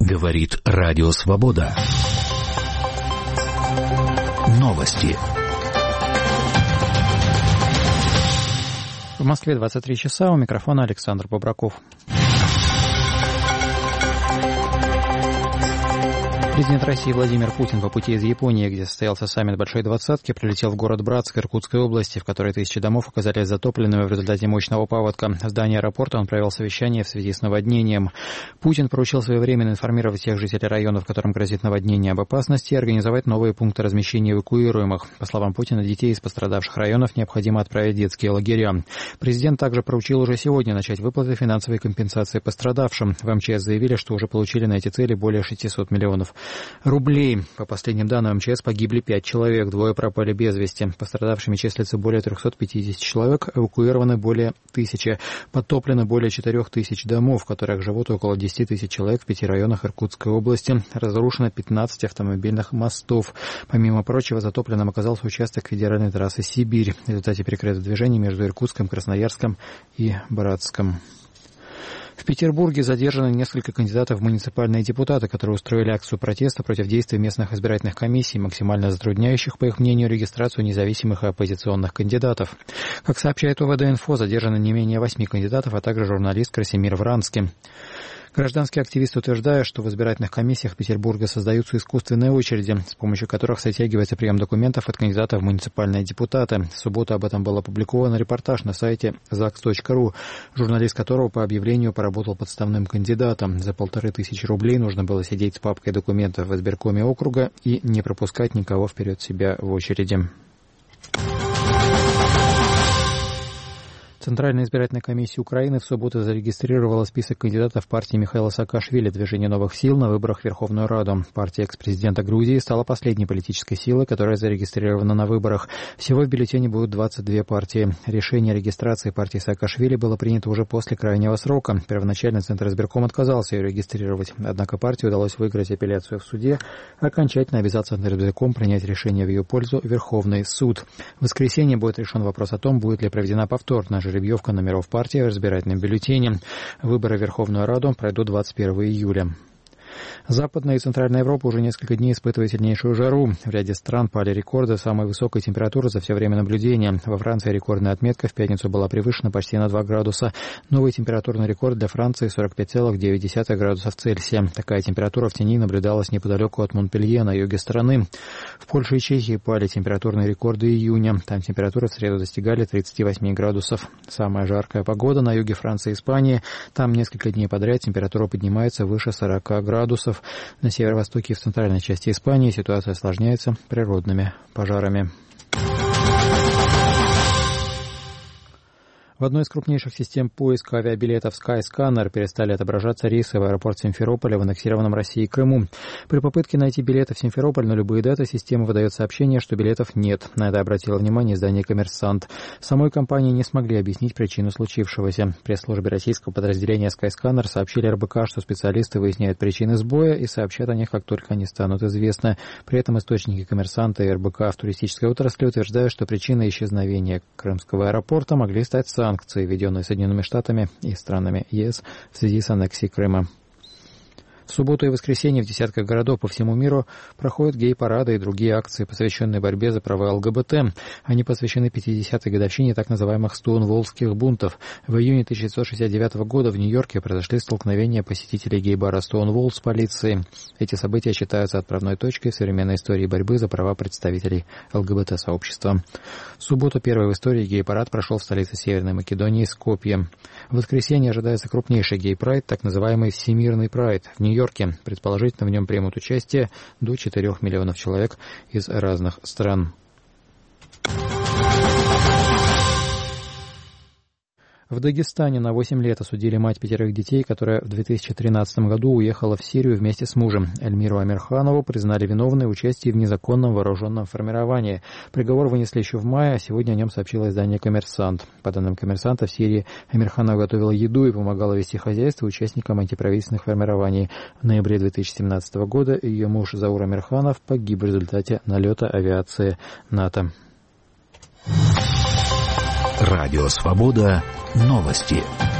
Говорит Радио Свобода. Новости. В Москве 23 часа. У микрофона Александр Бобраков. Президент России Владимир Путин по пути из Японии, где состоялся саммит Большой Двадцатки, прилетел в город Братск Иркутской области, в которой тысячи домов оказались затопленными в результате мощного паводка. В здании аэропорта он провел совещание в связи с наводнением. Путин поручил своевременно информировать всех жителей районов, которым грозит наводнение, об опасности, и организовать новые пункты размещения эвакуируемых. По словам Путина, детей из пострадавших районов необходимо отправить в детские лагеря. Президент также поручил уже сегодня начать выплаты финансовой компенсации пострадавшим. В МЧС заявили, что уже получили на эти цели более 600 миллионов рублей. По последним данным МЧС погибли 5 человек, 2 пропали без вести. Пострадавшими числится более 350 человек, эвакуированы более 1000, подтоплено более 4000 домов, в которых живут около 10 тысяч человек в 5 районах Иркутской области. Разрушено 15 автомобильных мостов. Помимо прочего, затопленным оказался участок федеральной трассы Сибирь. В результате перекрыто движение между Иркутском, Красноярском и Братском. В Петербурге задержаны несколько кандидатов в муниципальные депутаты, которые устроили акцию протеста против действий местных избирательных комиссий, максимально затрудняющих, по их мнению, регистрацию независимых и оппозиционных кандидатов. Как сообщает УВД-инфо, задержаны не менее 8 кандидатов, а также журналист Красимир Вранский. Гражданские активисты утверждают, что в избирательных комиссиях Петербурга создаются искусственные очереди, с помощью которых затягивается прием документов от кандидатов в муниципальные депутаты. В субботу об этом был опубликован репортаж на сайте zax.ru, журналист которого по объявлению поработал подставным кандидатом. За 1500 рублей нужно было сидеть с папкой документов в избиркоме округа и не пропускать никого вперед себя в очереди. Центральная избирательная комиссия Украины в субботу зарегистрировала список кандидатов партии Михаила Саакашвили «Движение новых сил» на выборах в Верховную Раду. Партия экс-президента Грузии стала последней политической силой, которая зарегистрирована на выборах. Всего в бюллетене будут 22 партии. Решение о регистрации партии Саакашвили было принято уже после крайнего срока. Первоначально Центр избирком отказался ее регистрировать. Однако партии удалось выиграть апелляцию в суде. Окончательно обязал Центр избирком принять решение в ее пользу Верховный суд. В воскресенье будет решен вопрос о том, будет ли проведена повторная жеребьевка номеров партии в избирательном бюллетене. Выборы в Верховную Раду пройдут 21 июля. Западная и Центральная Европа уже несколько дней испытывают сильнейшую жару. В ряде стран пали рекорды самой высокой температуры за все время наблюдения. Во Франции рекордная отметка в пятницу была превышена почти на 2 градуса. Новый температурный рекорд для Франции 45,9 градусов Цельсия. Такая температура в тени наблюдалась неподалеку от Монпелье на юге страны. В Польше и Чехии пали температурные рекорды июня. Там температуры в среду достигали 38 градусов. Самая жаркая погода на юге Франции и Испании. Там несколько дней подряд температура поднимается выше 40 градусов. На северо-востоке и в центральной части Испании ситуация осложняется природными пожарами. В одной из крупнейших систем поиска авиабилетов Skyscanner перестали отображаться рейсы в аэропорт Симферополя в аннексированном Россией Крыму. При попытке найти билеты в Симферополь на любые даты система выдает сообщение, что билетов нет. На это обратило внимание издание «Коммерсант». Самой компании не смогли объяснить причину случившегося. В пресс-службе российского подразделения Skyscanner сообщили РБК, что специалисты выясняют причины сбоя и сообщат о них, как только они станут известны. При этом источники «Коммерсанта» и РБК в туристической отрасли утверждают, что причиной исчезновения крымского аэропорта могли стать санкции, введенные Соединенными Штатами и странами ЕС в связи с аннексией Крыма. В субботу и воскресенье в десятках городов по всему миру проходят гей-парады и другие акции, посвященные борьбе за права ЛГБТ. Они посвящены 50-й годовщине так называемых стоунволлских бунтов. В июне 1969 года в Нью-Йорке произошли столкновения посетителей гей-бара Стоунволл с полицией. Эти события считаются отправной точкой в современной истории борьбы за права представителей ЛГБТ-сообщества. В субботу первый в истории гей-парад прошел в столице Северной Македонии Скопье. В воскресенье ожидается крупнейший гей-прайд, так называемый Всемирный прайд в Нью-Йорке. Предположительно, в нем примут участие до 4 миллионов человек из разных стран. В Дагестане на 8 лет осудили мать 5 детей, которая в 2013 году уехала в Сирию вместе с мужем. Эльмиру Амирханову признали виновной в участии в незаконном вооруженном формировании. Приговор вынесли еще в мае, а сегодня о нем сообщило издание «Коммерсант». По данным «Коммерсанта», в Сирии Амирханова готовила еду и помогала вести хозяйство участникам антиправительственных формирований. В ноябре 2017 года ее муж Заур Амирханов погиб в результате налета авиации НАТО. Радио «Свобода». Новости.